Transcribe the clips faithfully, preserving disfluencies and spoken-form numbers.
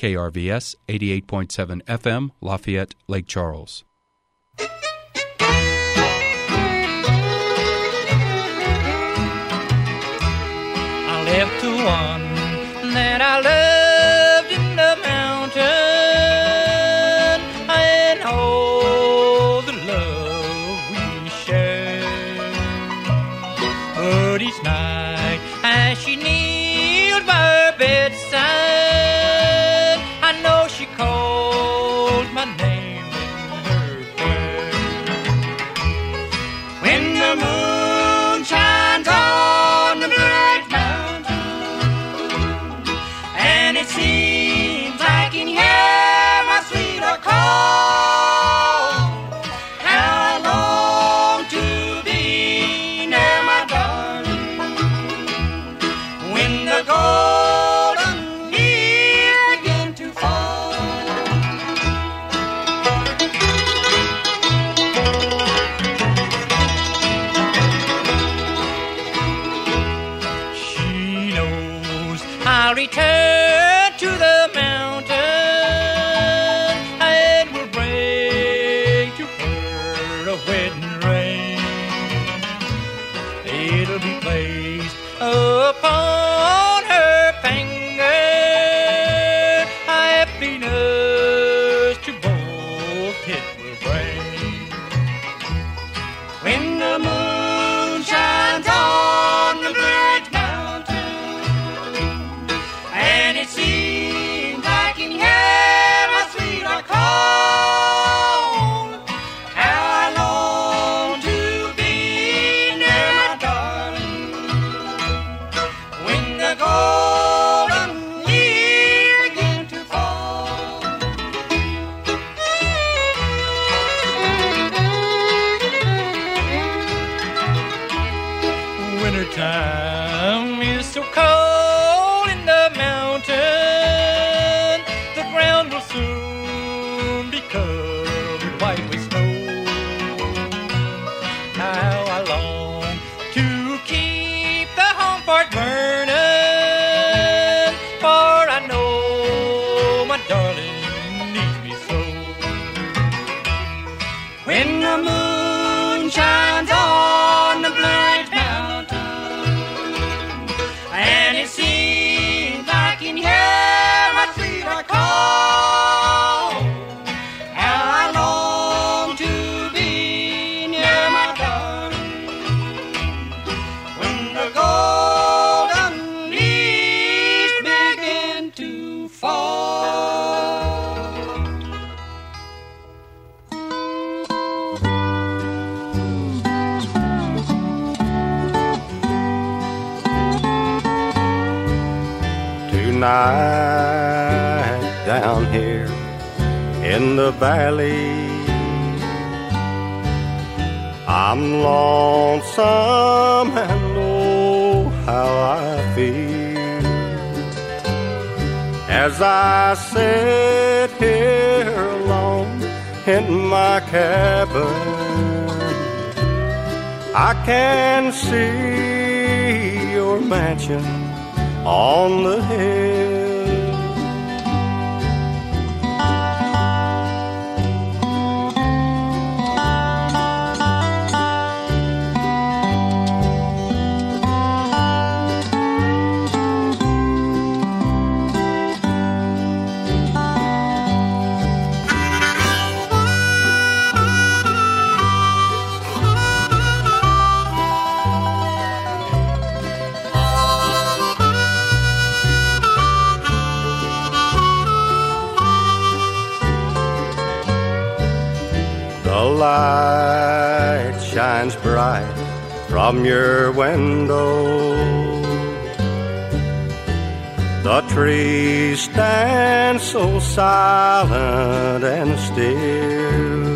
K R V S eighty-eight point seven F M, Lafayette, Lake Charles. I left the one that I loved in the mountain, and all the love we shared. But each night as she kneeled by her bedside, I know she called my name in her prayer. When the moon shines on the bright mountain, and it seems I can hear my sweetheart call, how I long to be near my darling. When the golden leaves begin to fall, she knows I'll return to the mountain, and will bring to her a wedding ring. It'll be placed upon her finger, happiness to both it will bring. When the moon shines on the great mountain, and it seems I can hear my sweetheart call, how I long to be near my darling. When the golden leaves begin to fall, wintertime is so cold in the mountain, the ground will soon be covered white with snow. How I long to keep the home fort burning, for I know my darling needs me so. When the moon shines on the blue mountain, and it seems I can hear my sweetheart call, how I long to be near my darling. When the golden leaves begin to fall. Tonight down here in the valley, I'm lonesome and oh how I feel as I sit here alone in my cabin. I can see your mansion on the hill. The light shines bright from your window. The trees stand so silent and still.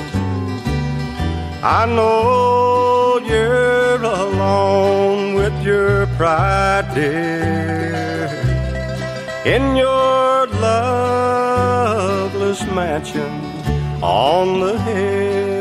I know you're alone with your pride, dear, in your loveless mansion on the hill.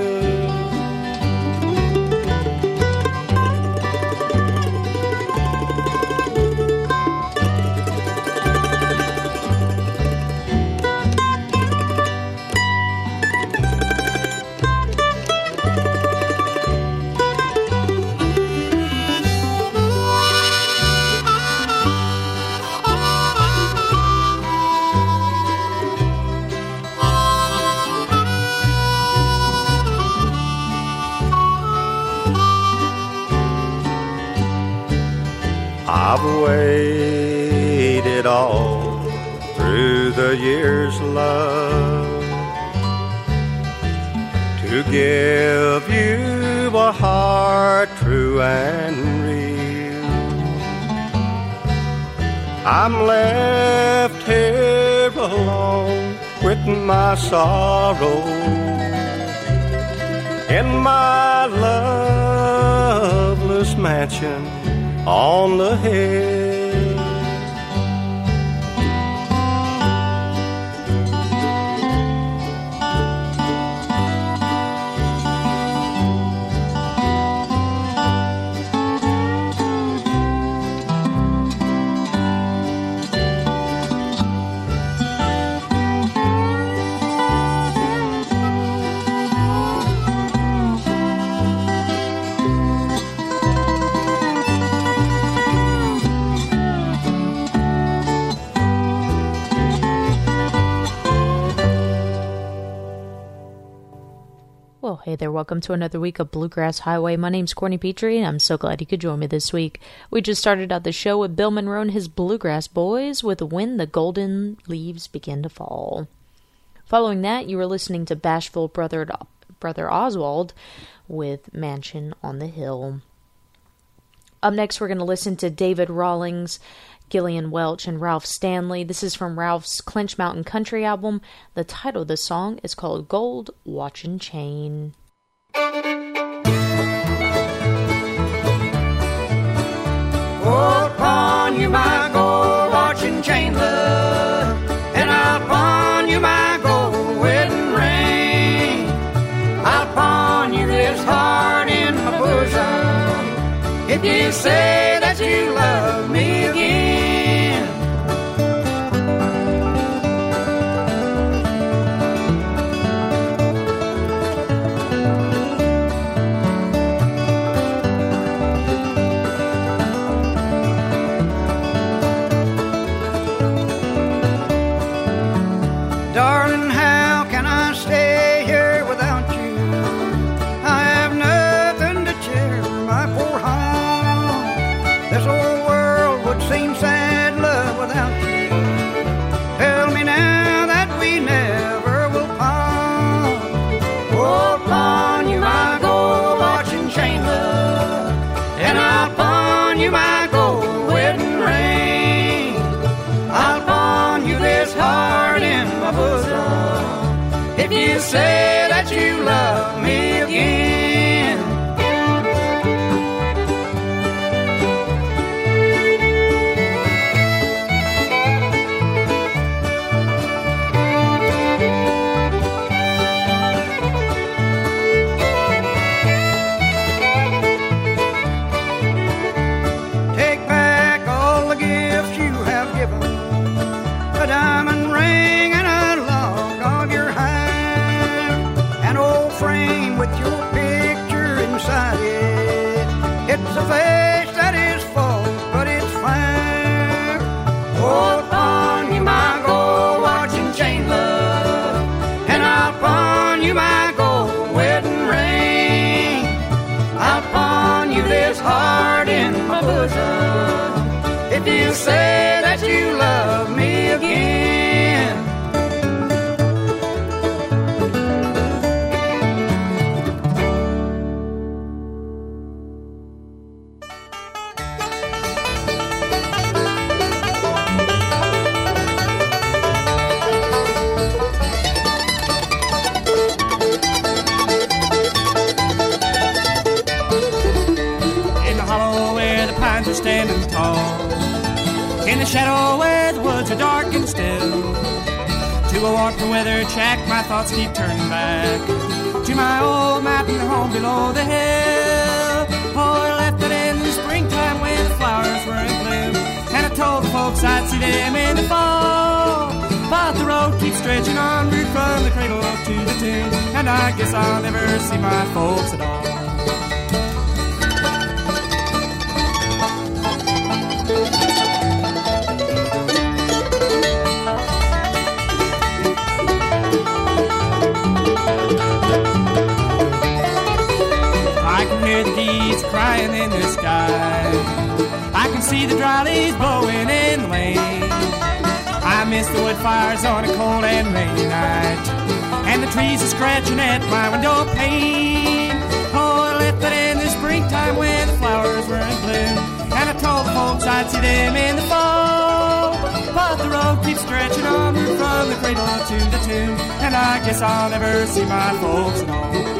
through the years, love, to give you a heart true and real. I'm left here alone with my sorrow in my loveless mansion on the hill. Well, hey there, welcome to another week of Bluegrass Highway. My name's Courtney Petrie, and I'm so glad you could join me this week. We just started out the show with Bill Monroe and his Bluegrass Boys with When the Golden Leaves Begin to Fall. Following that, you were listening to Bashful Brother, Brother Oswald with Mansion on the Hill. Up next, we're going to listen to David Rawlings, Gillian Welch, and Ralph Stanley. This is from Ralph's Clinch Mountain Country album. The title of the song is called Gold Watch and Chain. Oh, pawn you my gold watch and chain, love, and I'll pawn you my gold wedding ring. I'll pawn you this heart in my bosom if you say that you love me again. Darling, how can I stay here without you? I have nothing to cheer my poor home. This old world would seem sad, love, without you. Tell me now that we never will part. Oh, pawn you my gold watch and chain, love, and I'll pawn you my gold wedding ring. I'll pawn you this heart in my bosom if you say that you love me again. Take back all the gifts you have given, a diamond ring and a lock of your hair, an old frame with your picture inside it. It's a face that is false, but it's fair. Oh, pawn you my gold watch and chain, love, and I'll pawn you my gold wedding ring. I'll pawn you this heart in my bosom if you say that you love me again. In the hollow where the pines are standing tall, in the shadow where the woods are dark and still, to a warped and weathered shack my thoughts keep turning back to my old mountain home below the hill. Oh, I left it in the springtime when the flowers were in bloom, and I told the folks I'd see them in the fall. But the road keeps stretching onward from the cradle to the tomb, and I guess I'll never see my folks at all. I can hear the geese crying in the sky, I can see the dry leaves blowing in the lane. I'm miss the wood fires on a cold and rainy night, and the trees are scratching at my window pane. Oh, I left it in the springtime when the flowers were in bloom, and I told the folks I'd see them in the fall. But the road keeps stretching onward from the cradle to the tomb, and I guess I'll never see my folks at all.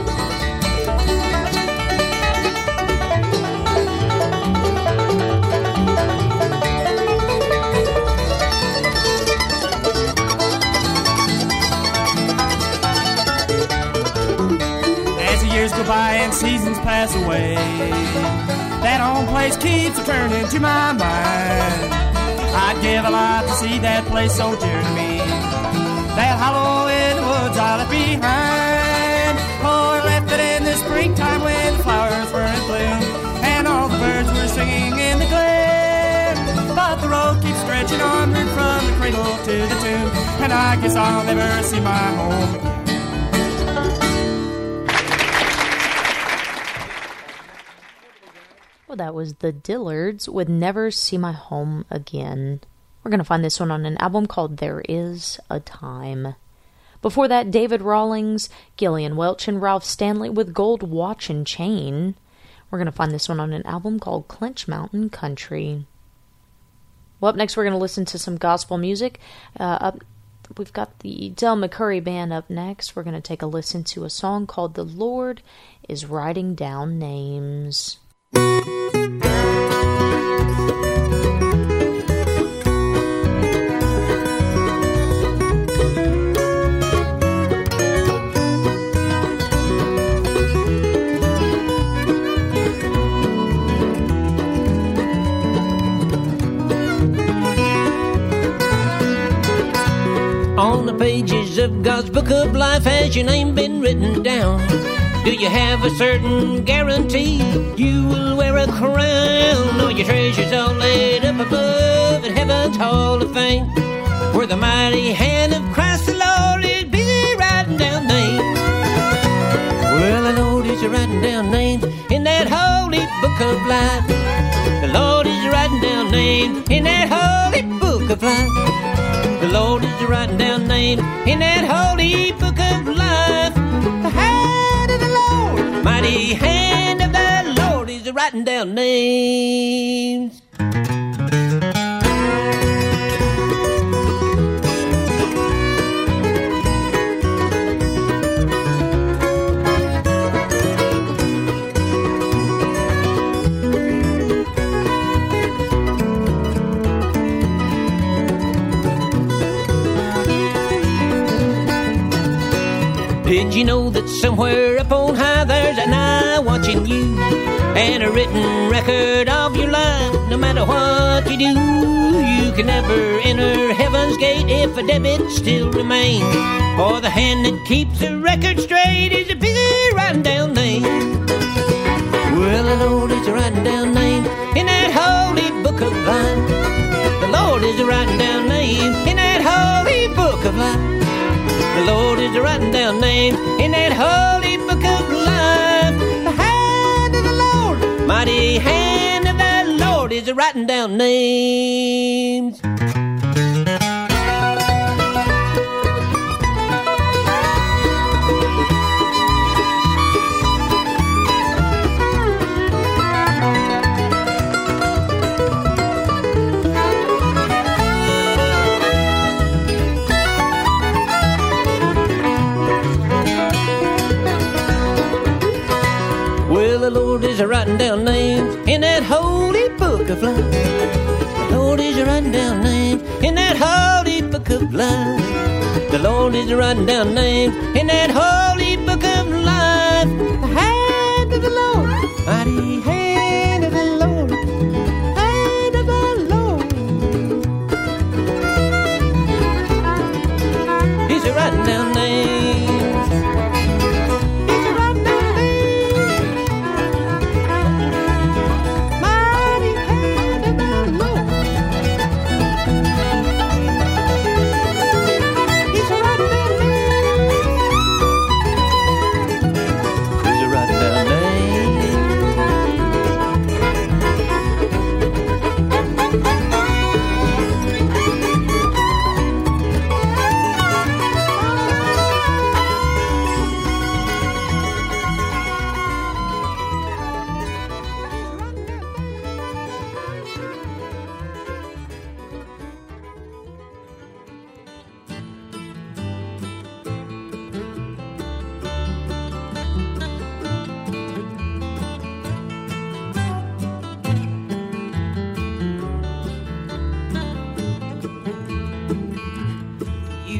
Years go by and seasons pass away, that home place keeps returning to my mind. I'd give a lot to see that place so dear to me, that hollow in the woods I left behind. Oh, I left it in the springtime when the flowers were in bloom, and all the birds were singing in the glen. But the road keeps stretching onward from the cradle to the tomb, and I guess I'll never see my home. Well, that was the Dillards with Never See My Home Again. We're going to find this one on an album called There Is a Time. Before that, David Rawlings, Gillian Welch, and Ralph Stanley with Gold Watch and Chain. We're going to find this one on an album called Clinch Mountain Country. Well, up next we're going to listen to some gospel music. Uh, up, we've got the Del McCurry Band up next. We're going to take a listen to a song called The Lord is Writing Down Names. On the pages of God's book of life has your name been written down? Do you have a certain guarantee you will wear a crown? Or your treasures all laid up above in heaven's hall of fame, where the mighty hand of Christ the Lord is busy writing down names? Well, the Lord is writing down names in that holy book of life. The Lord is writing down names in that holy book of life. The Lord is writing down names in that holy book of life. The hand of the Lord, mighty hand of the Lord is writing down names. Did you know that somewhere up on high there's an eye watching you, and a written record of your life? No matter what you do, you can never enter heaven's gate if a debit still remains. For the hand that keeps the record straight is busy writing down names. Well, the Lord is writing down names in that holy book of life. The Lord is writing down names in that holy book of life. The Lord is writing down names in that holy book of life. The hand of the Lord, mighty hand of the Lord is writing down names. The Lord is writing down names in that holy book of life. The Lord is writing down names in that holy book of life. The Lord is writing down names in that holy book of life. The hand of the Lord, mighty hand of the Lord, hand of the Lord. He's writing down names.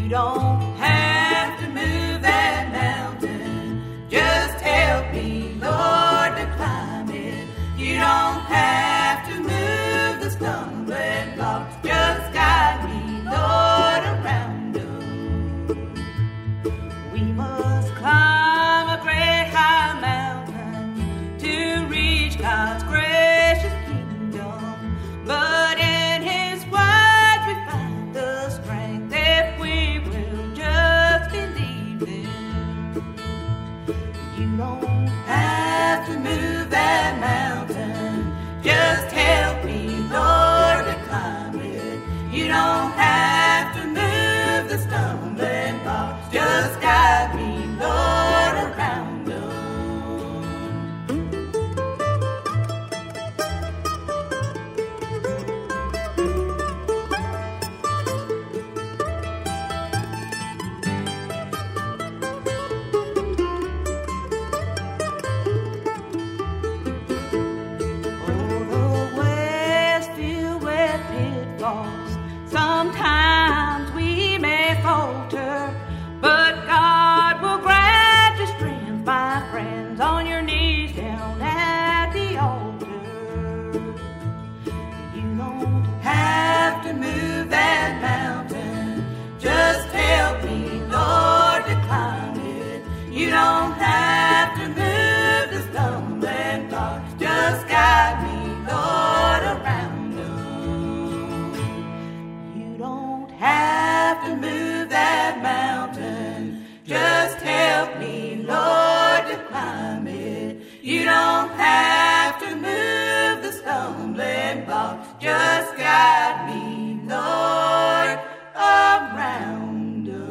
You don't have to move that mountain. Just help me, Lord, to climb it. You don't have to move the stumbling blocks. Just guide me, Lord, around them. We must climb a great high mountain to reach God's gracious kingdom. But in His word we find the strength if we will just believe them. You don't have to move that mountain. Just help me, Lord, to climb it. You don't have to move the stumbling blocks. Just guide me, Lord, around them. Oh, the way's filled with pitfalls. Sometimes we may falter, but God will grant you strength, my friends, on your knees down at the altar. You don't have to move that mountain. Just help me, Lord, to climb it. You don't have to move the stumbling blocks. Just guide me, Lord, around them. You don't have to move that mountain. Just help me, Lord, to climb it. You don't have to move the stumbling blocks. Just guide me, Lord, around them.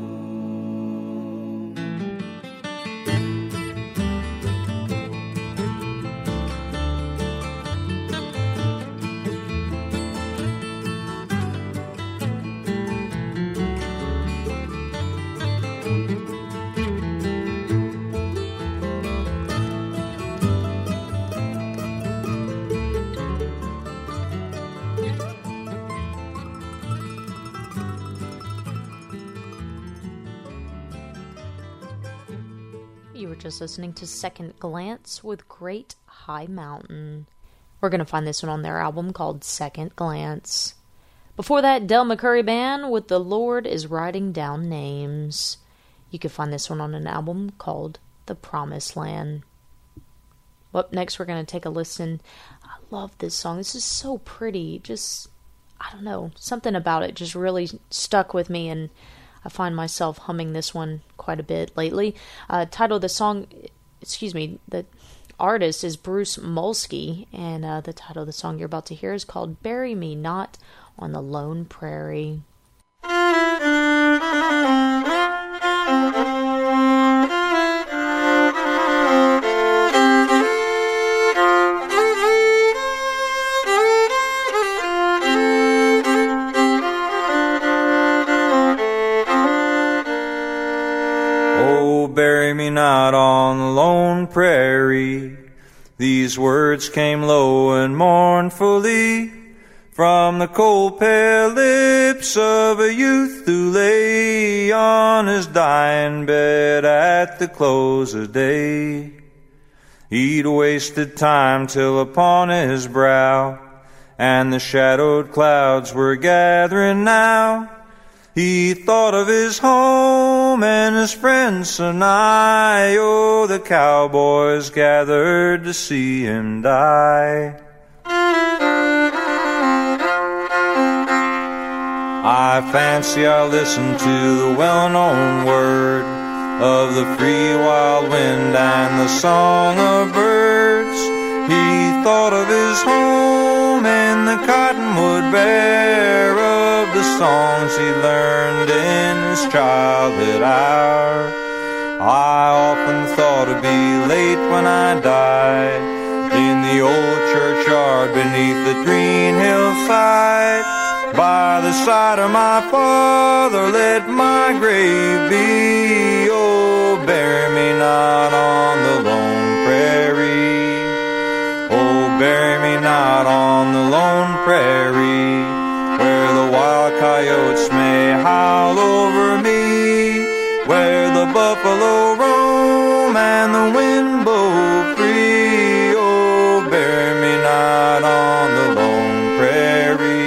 You were just listening to Second Glance with Great High Mountain. We're going to find this one on their album called Second Glance. Before that, Del McCoury Band with The Lord is Writing Down Names. You can find this one on an album called The Promised Land. Up next, we're going to take a listen. I love this song. This is so pretty. Just, I don't know, something about it just really stuck with me, and I find myself humming this one quite a bit lately. Uh, title of the song, excuse me, the artist is Bruce Molsky, and uh, the title of the song you're about to hear is called Bury Me Not on the Lone Prairie. Bury me not on the lone prairie. These words came low and mournfully from the cold pale lips of a youth who lay on his dying bed at the close of day. He'd wasted time till upon his brow, and the shadowed clouds were gathering now. He thought of his home and his friends so nigh. Oh, the cowboys gathered to see him die. I fancy I listened to the well-known word of the free wild wind and the song of birds. He thought of his home and the cottonwood bare, of the songs he learned in his childhood hour. I often thought it'd be late when I died in the old churchyard beneath the green hillside. By the side of my father let my grave be. Oh, bury me not on the lone prairie. Oh, bury me not on the lone prairie, where the wild coyotes may howl over where the buffalo roam and the wind blow free. Oh, bury me not on the lone prairie.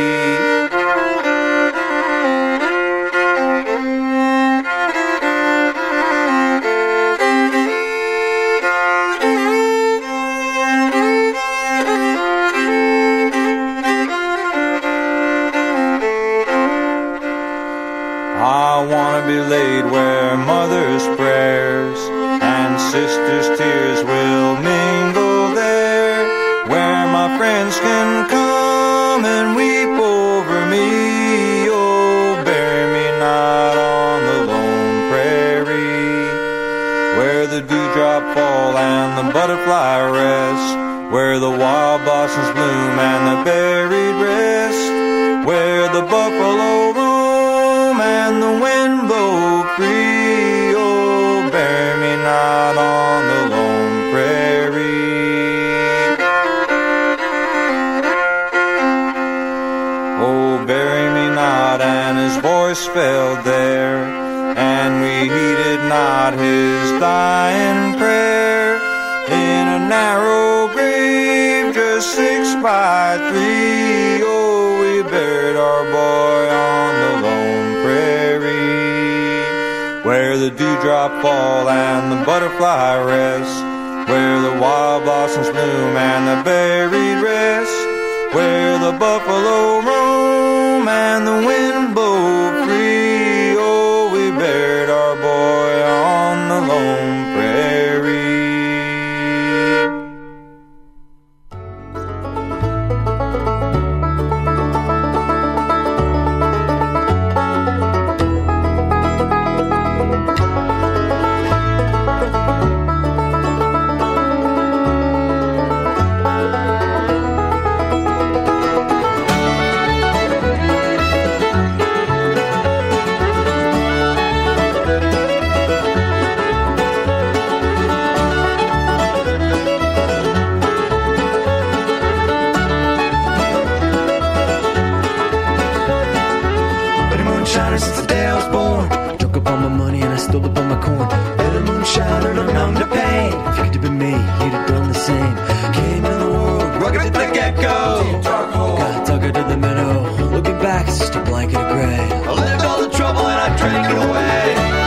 I wanna be laid where mother's prayers and sister's tears will mingle there, where my friends can come and weep over me. Oh, bury me not on the lone prairie, where the dewdrop fall and the butterfly rest, where the wild blossoms bloom and the buried rest, where the buffalo roam and the wind blow free. Oh, bury me not on the lone prairie. Oh, bury me not, and his voice fell there, and we heeded not his dying prayer, in a narrow grave just six by three. Oh, we buried our boy on the lone prairie, where the dewdrop fall and the butterfly rest, where the wild blossoms bloom and the buried rest, where the buffalo roam and the wind blow free. Oh, we buried our boy on the lone prairie. Since the day I was born, drunk up all my money and I stole up all my corn. Been a moonshiner, I'm numb to pain. If you could have been me, you'd have done the same. Came in the world, rugged as the get-go. Got dug into the meadow. Looking back, it's just a blanket of gray. I lived all the trouble and I drank it away.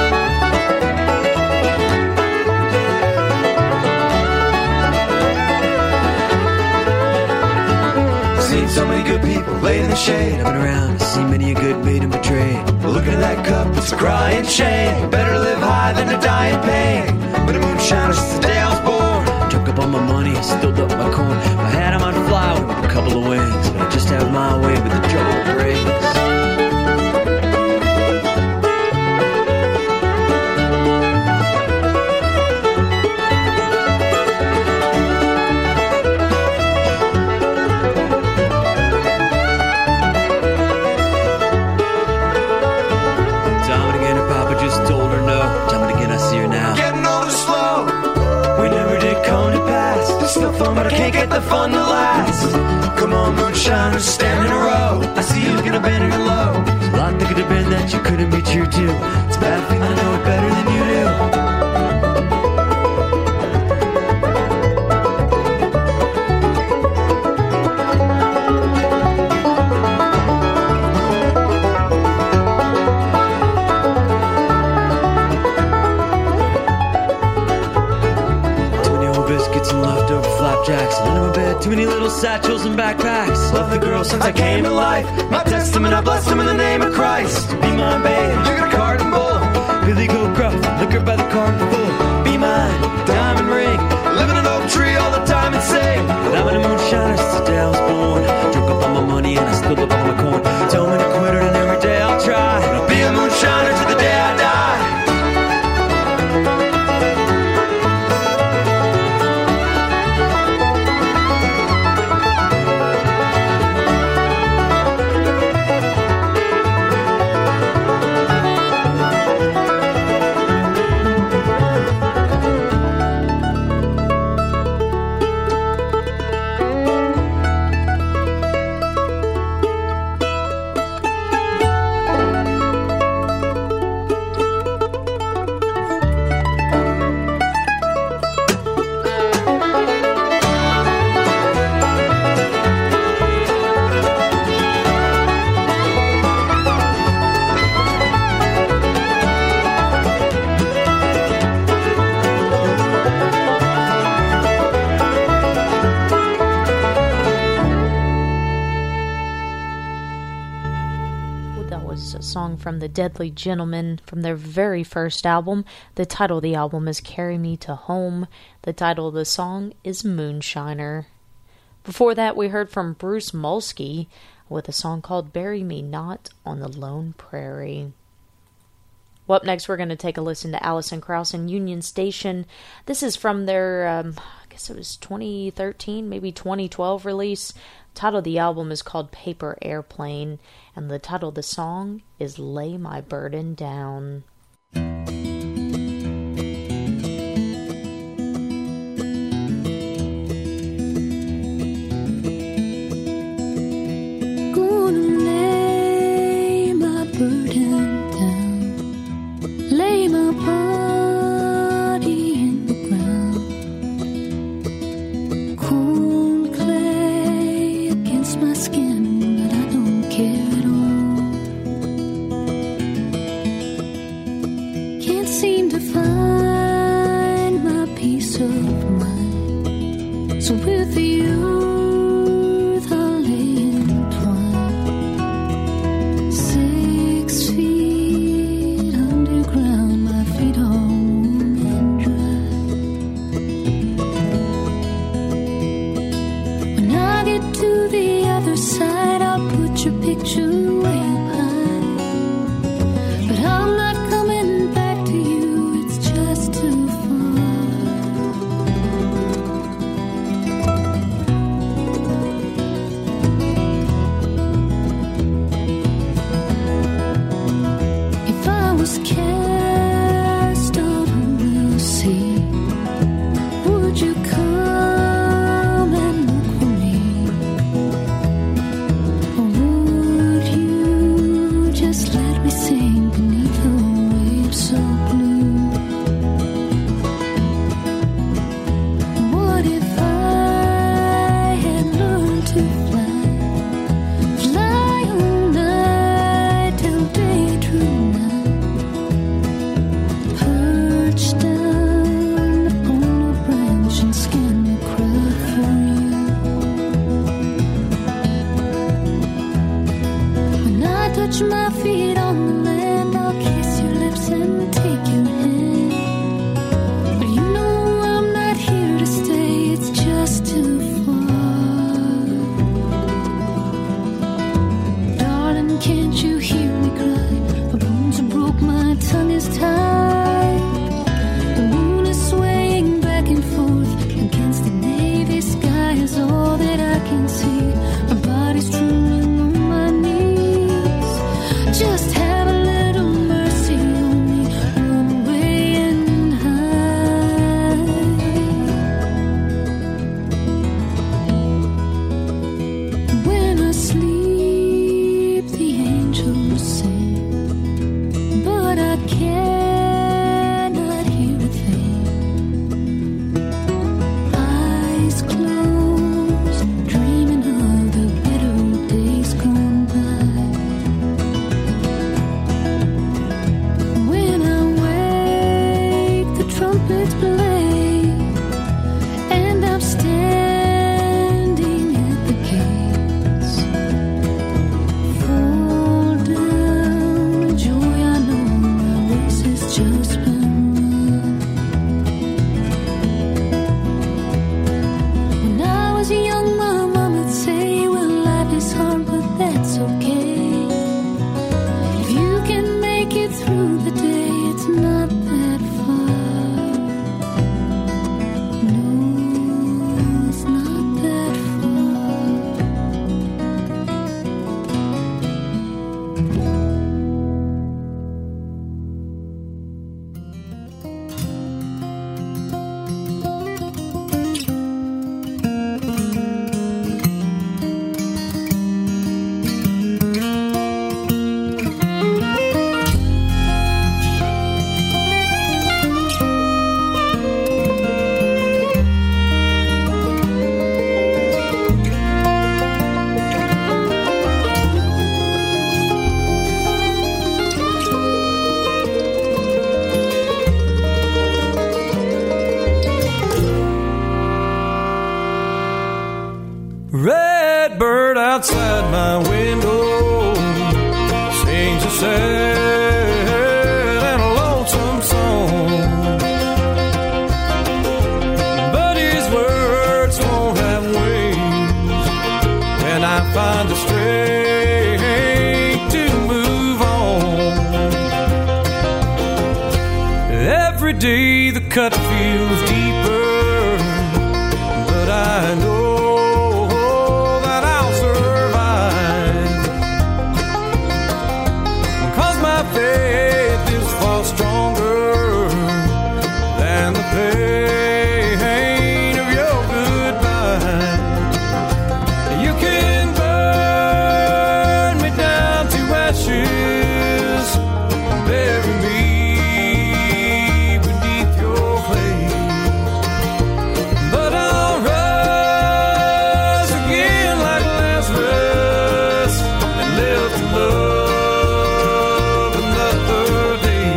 Seen so many good people laid in the shade. I've been around, I've seen many a good maid and betrayed. Looking at that cup, it's a crying shame. Better to live high than to die in pain. But a moonshiner since the day I was born. Took up all my money, I stilled up my corn. If I had 'em I'd fly with a couple of wings, but I just have my way with the trouble it brings. Still fun, but I can't get the fun to last. Come on, moonshiners, stand in a row. I see you looking abandoned and low. There's a lot that could have been that you couldn't be true to. It's a bad feeling, I know it better than you do. And leftover flapjacks under my bed, too many little satchels and backpacks. Love the girl since I came to life. My testament, I bless them in the name of Christ. Be mine, babe, you got a garden bull. Billy Goat Gruff, liquor by the carton full. Be mine, diamond ring. Live in an oak tree all the time and sing. But I'm in a moonshiner since the day I was born. Drunk up all my money and I spilled up all my corn. Told me to quit her and every day I'll try. But I'll be a moonshiner till the day I die. from the Deadly Gentlemen from their very first album. The title of the album is Carry Me to Home. The title of the song is Moonshiner. Before that, we heard from Bruce Molsky with a song called Bury Me Not on the Lone Prairie. Well, up next, we're going to take a listen to Alison Krauss and Union Station. This is from their, um, I guess it was twenty thirteen, maybe twenty twelve release. The title of the album is called Paper Airplane, and the title of the song is Lay My Burden Down. Fall down, joy I know my race Every day the cut feels deeper, but I know that I'll survive, 'cause my faith is far stronger than the pain of your goodbye. You can burn me down to ashes, bury me beneath your clay, but I'll rise again like Lazarus and live to love another day.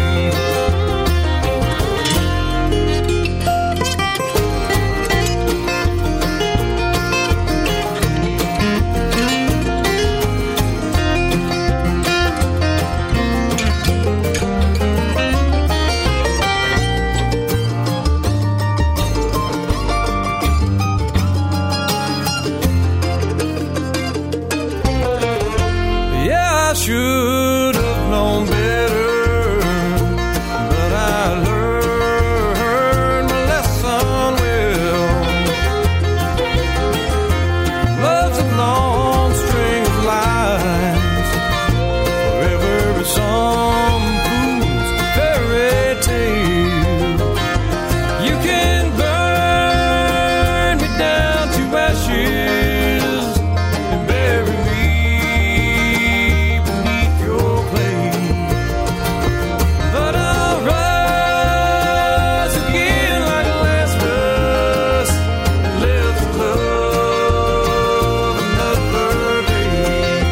Yeah, I should have known better, but I learned my lesson well. Love's a long string of lies, forever some fool's fairy tale. You can burn me down to ashes and bury me beneath your clay, but I'll rise again like Lazarus and live to love another day.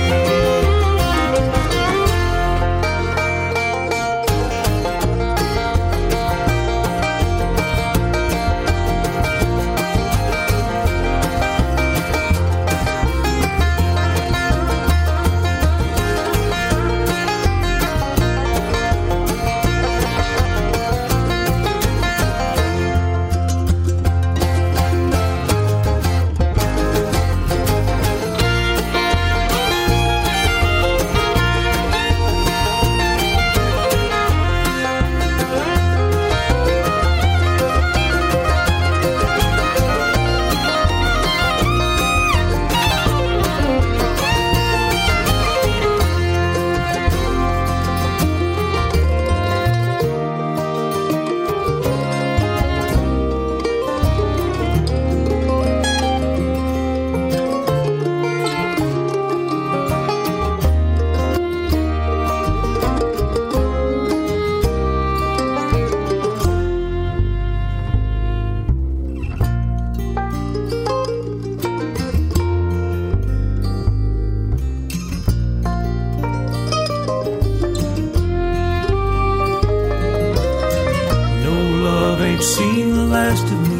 No, love ain't seen the last of me.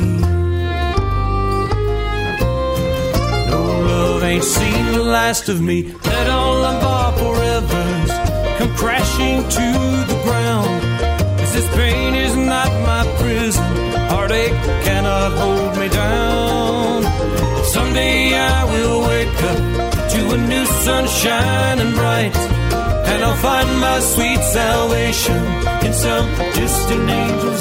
No, love ain't seen the last of me. Let all of our forevers come crashing to the ground, 'cause this pain is not my prison. Heartache cannot hold me down. Someday I will wake up to a new sun shining bright, and I'll find my sweet salvation in some distant angel's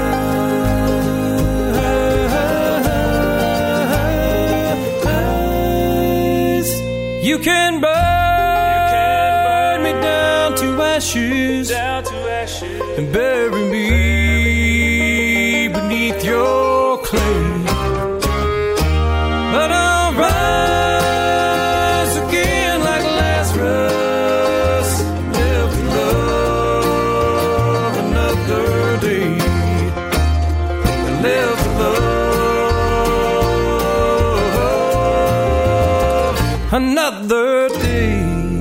eyes. You can burn me down to ashes, and bury me beneath your clay, but I'll rise again like Lazarus, live to love another day, and live to love another day.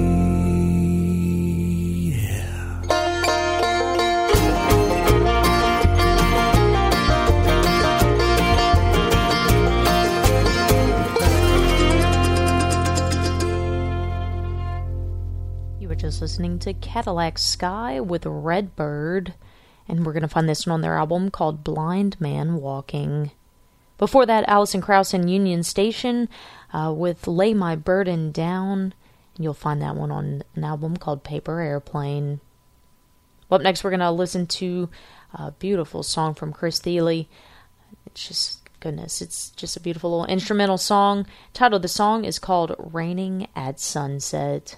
Just listening to Cadillac Sky with Redbird, and we're going to find this one on their album called Blind Man Walking. Before that, Alison Krauss and Union Station uh, with Lay My Burden Down, and you'll find that one on an album called Paper Airplane. Well, up next, we're going to listen to a beautiful song from Chris Thile. It's just, goodness, it's just a beautiful little instrumental song. Title of the song is called Raining at Sunset.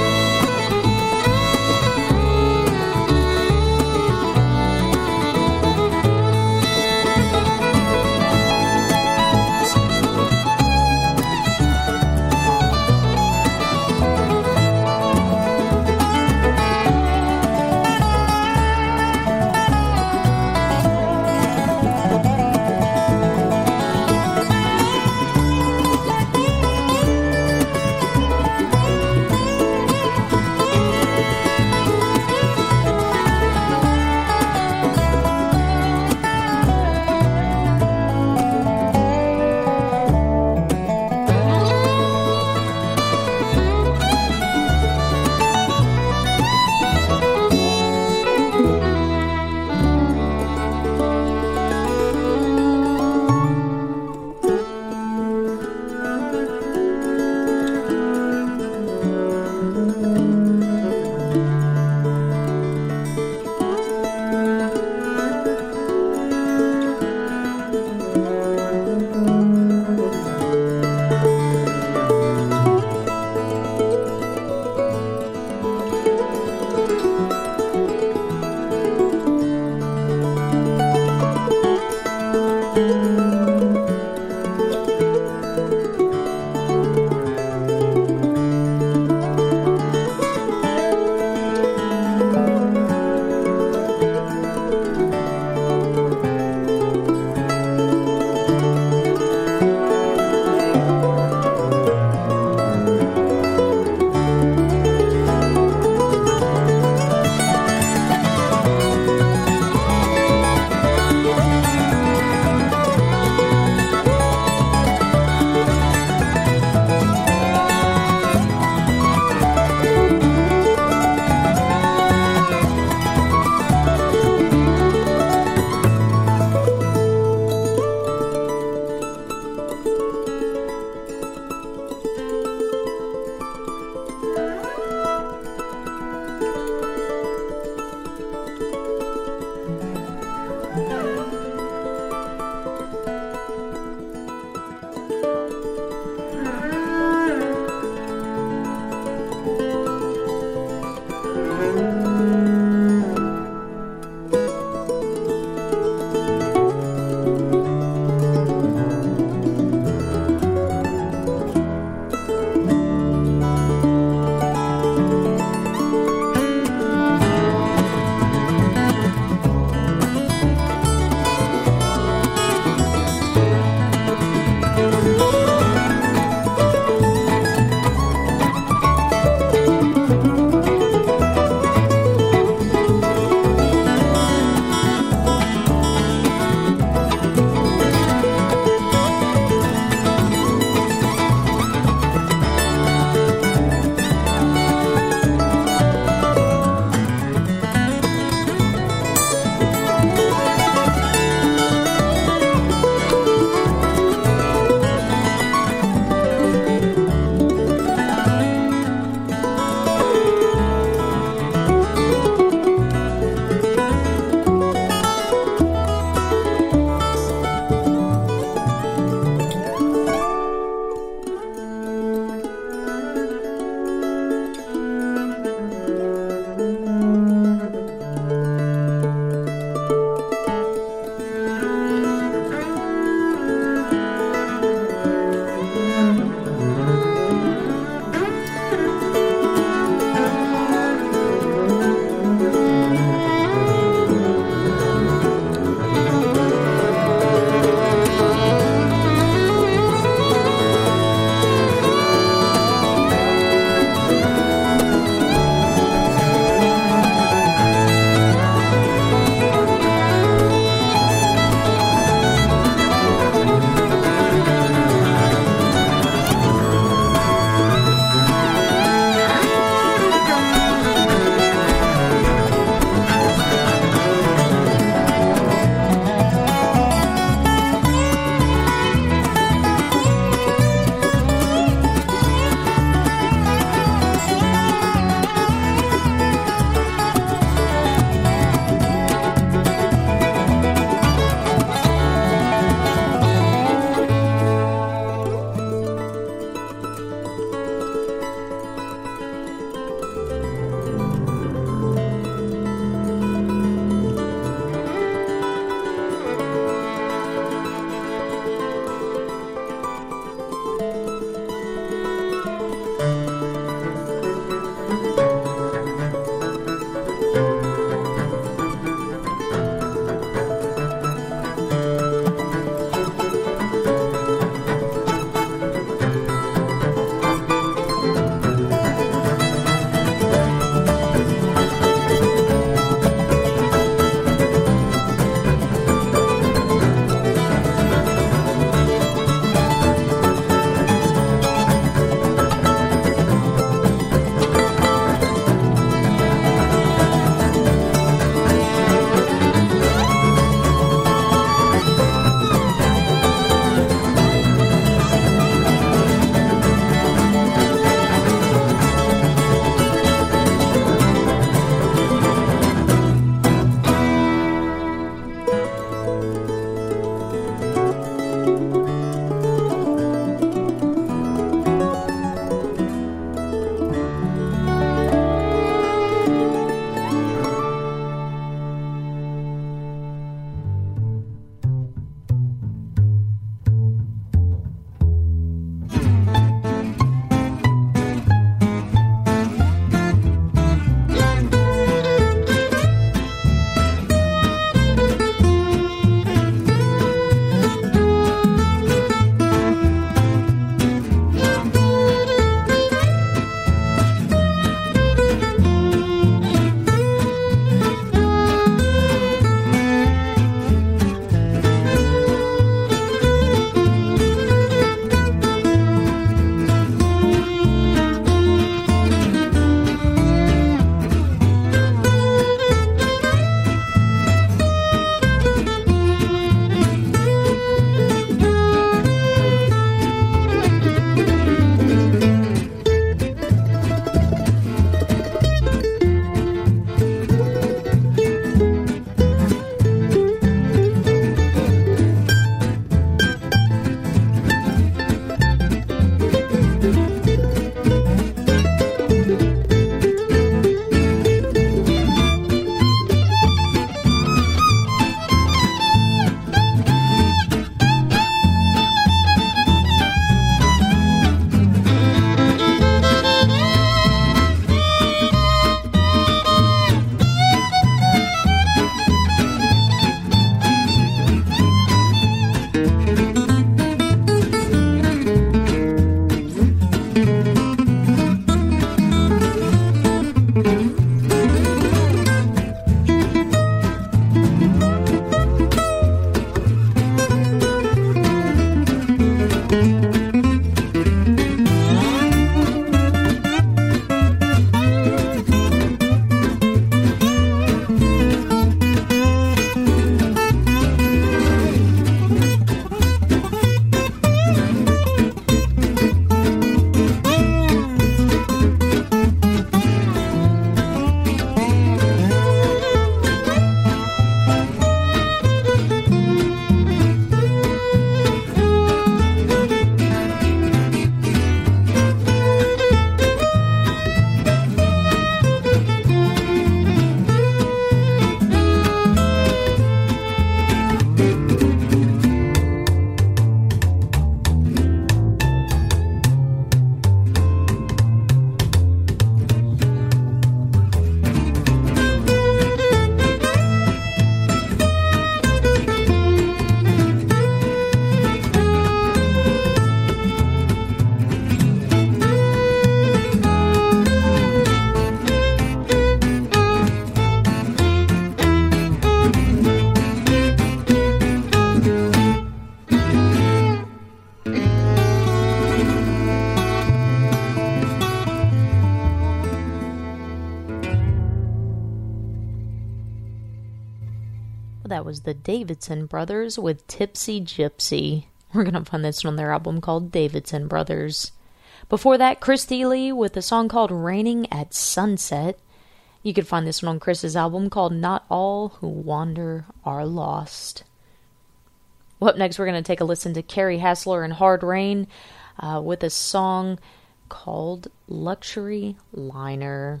That was the Davidson Brothers with Tipsy Gypsy. We're going to find this on their album called Davidson Brothers. Before that, Chris Thile with a song called Raining at Sunset. You could find this one on Chris's album called Not All Who Wander Are Lost. Well, up next, we're going to take a listen to Carrie Hassler and Hard Rain uh, with a song called Luxury Liner.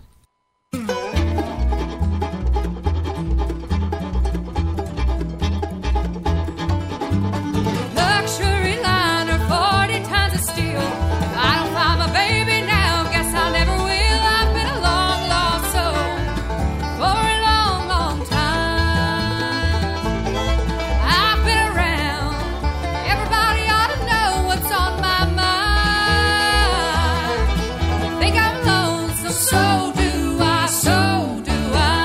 So do I, so do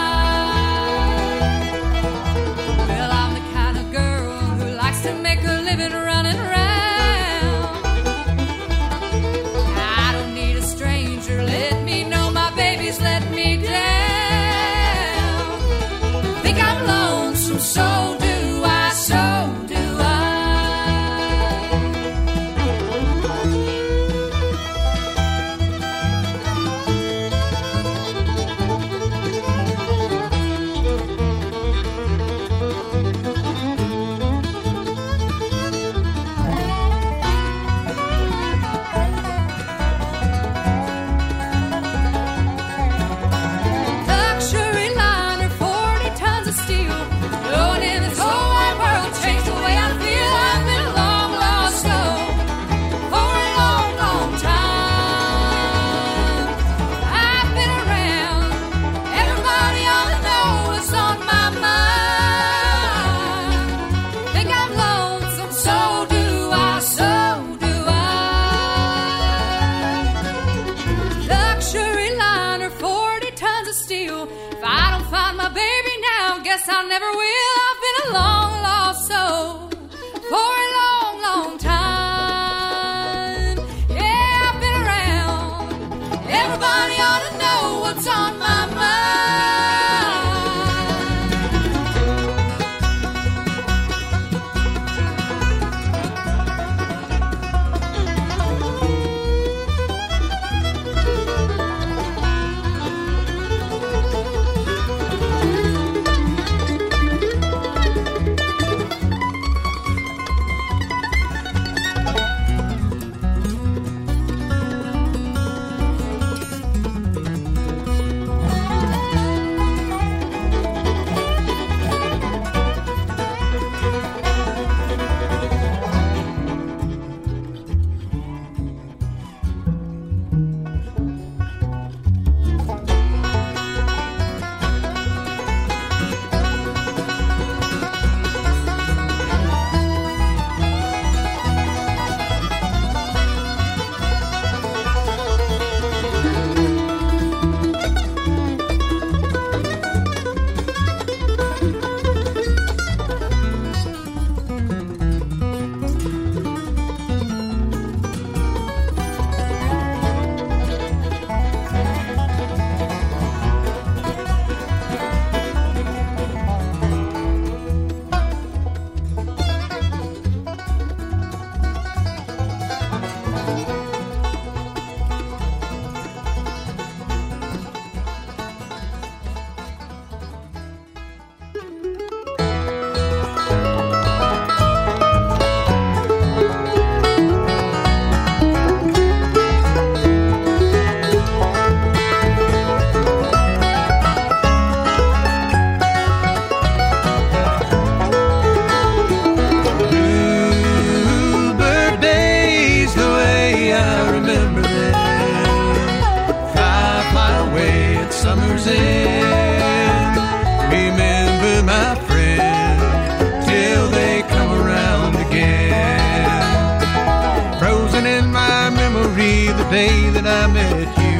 day that I met you.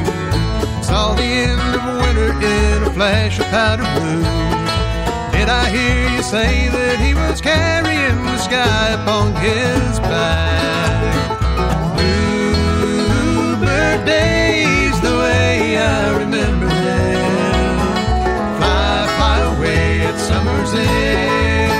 Saw the end of winter in a flash of powder blue. Did I hear you say that he was carrying the sky upon his back? Bluebird days, the way I remember them. Fly, fly away at summer's end.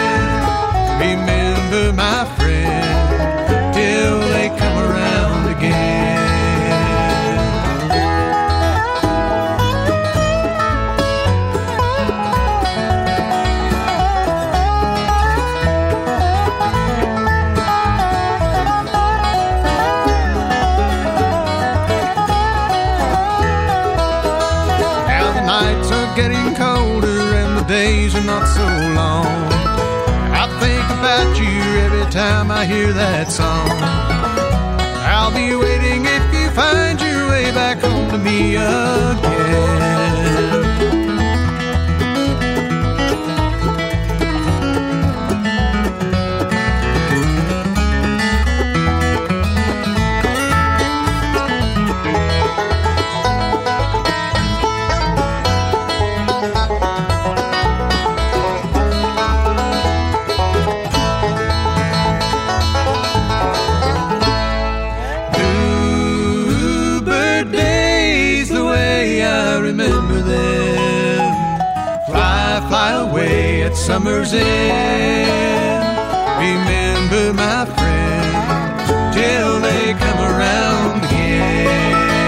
getting colder and the days are not so long. I think about you every time I hear that song. I'll be waiting if you find your way back home to me again. Summer's end. Remember, my friend, till they come around again.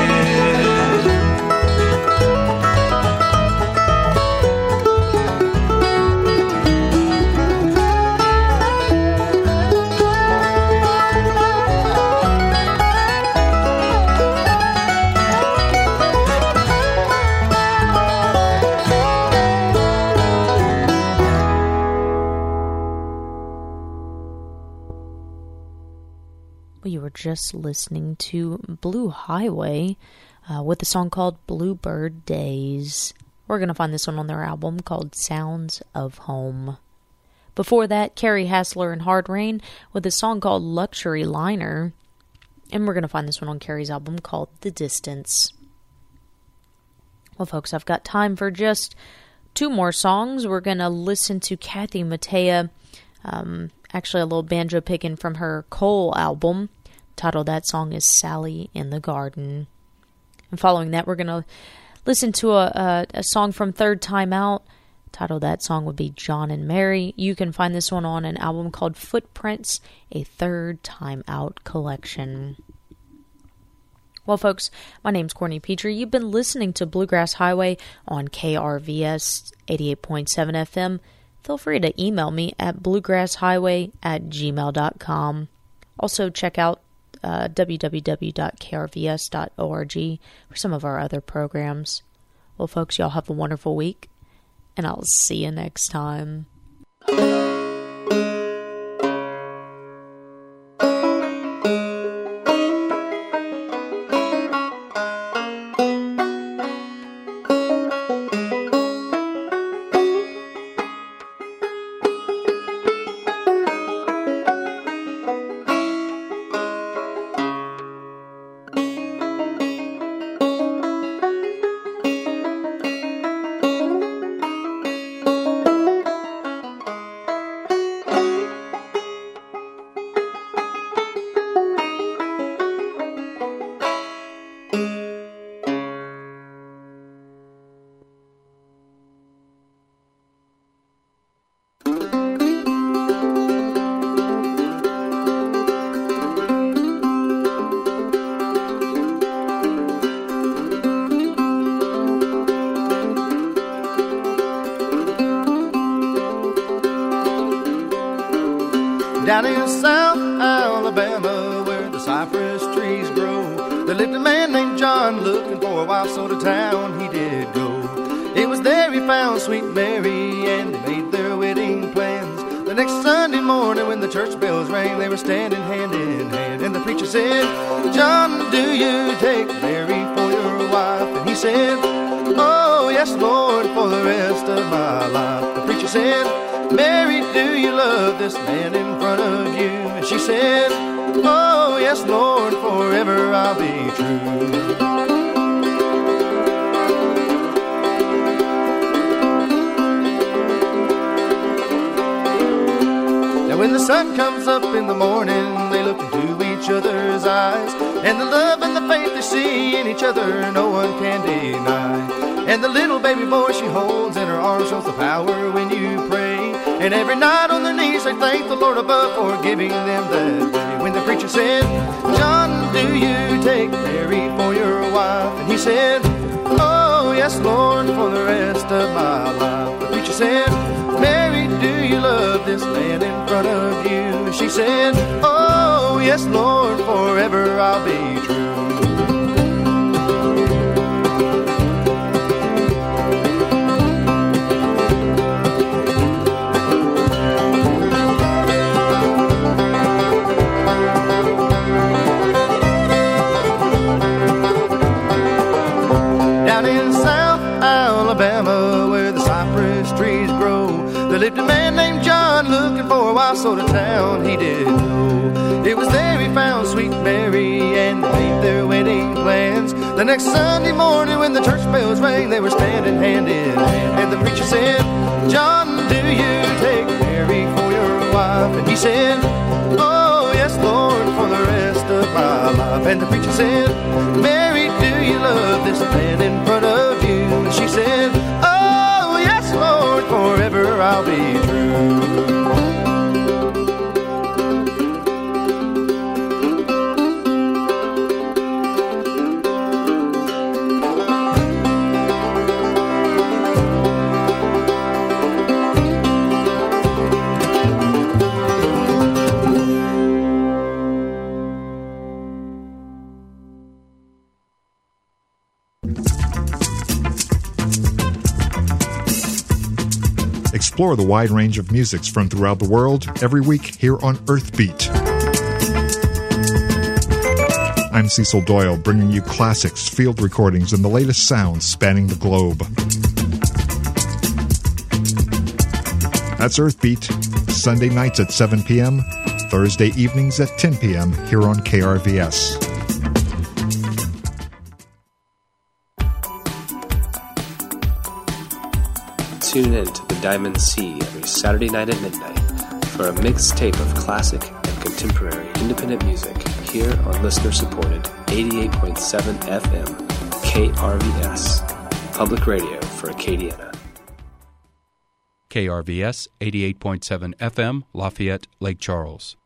You were just listening to Blue Highway uh, with a song called Bluebird Days. We're going to find this one on their album called Sounds of Home. Before that, Carrie Hassler and Hard Rain with a song called Luxury Liner. And we're going to find this one on Carrie's album called The Distance. Well, folks, I've got time for just two more songs. We're going to listen to Kathy Mattea, um, actually a little banjo picking from her Cole album. Title of that song is Sally in the Garden. And following that, we're going to listen to a, a, a song from Third Time Out. Title of that song would be John and Mary. You can find this one on an album called Footprints, a Third Time Out collection. Well, folks, my name's Courtney Petrie. You've been listening to Bluegrass Highway on K R V S eighty-eight point seven F M. Feel free to email me at bluegrasshighway at gmail dot com. Also, check out uh, w w w dot k r v s dot org for some of our other programs. Well, folks, y'all have a wonderful week, and I'll see you next time. Down in South Alabama, where the cypress trees grow, there lived a man named John looking for a wife, so to town he did go. It was there he found sweet Mary, and they made their wedding plans. The next Sunday morning when the church bells rang, they were standing hand in hand, and the preacher said, John, do you take Mary for your wife? And he said, oh, yes, Lord, for the rest of my life. The preacher said, Mary, do you love this man in front of you? And she said, oh, yes, Lord, forever I'll be true. Now when the sun comes up in the morning, they look into each other's eyes, and the love and the faith they see in each other no one can deny. And the little baby boy she holds in her arms shows the power when you pray. And every night on their knees they thank the Lord above for giving them that day. When the preacher said, John, do you take Mary for your wife? And he said, oh, yes, Lord, for the rest of my life. The preacher said, Mary, do you love this man in front of you? And she said, oh, yes, Lord, forever I'll be true. Wabasota town he did go. It was there he found sweet Mary, and they made their wedding plans. The next Sunday morning when the church bells rang, they were standing hand in hand. And the preacher said, John, do you take Mary for your wife? And he said, oh, yes, Lord, for the rest of my life. And the preacher said, Mary, do you love this man in front of you? And she said, oh, yes, Lord, forever I'll be true. Explore the wide range of musics from throughout the world every week here on Earthbeat. I'm Cecil Doyle, bringing you classics, field recordings, and the latest sounds spanning the globe. That's Earthbeat, Sunday nights at seven p.m., Thursday evenings at ten p.m. here on K R V S. Tune in to the Diamond Sea every Saturday night at midnight for a mixtape of classic and contemporary independent music here on listener-supported eighty-eight point seven F M K R V S, public radio for Acadiana. K R V S eighty-eight point seven F M, Lafayette, Lake Charles.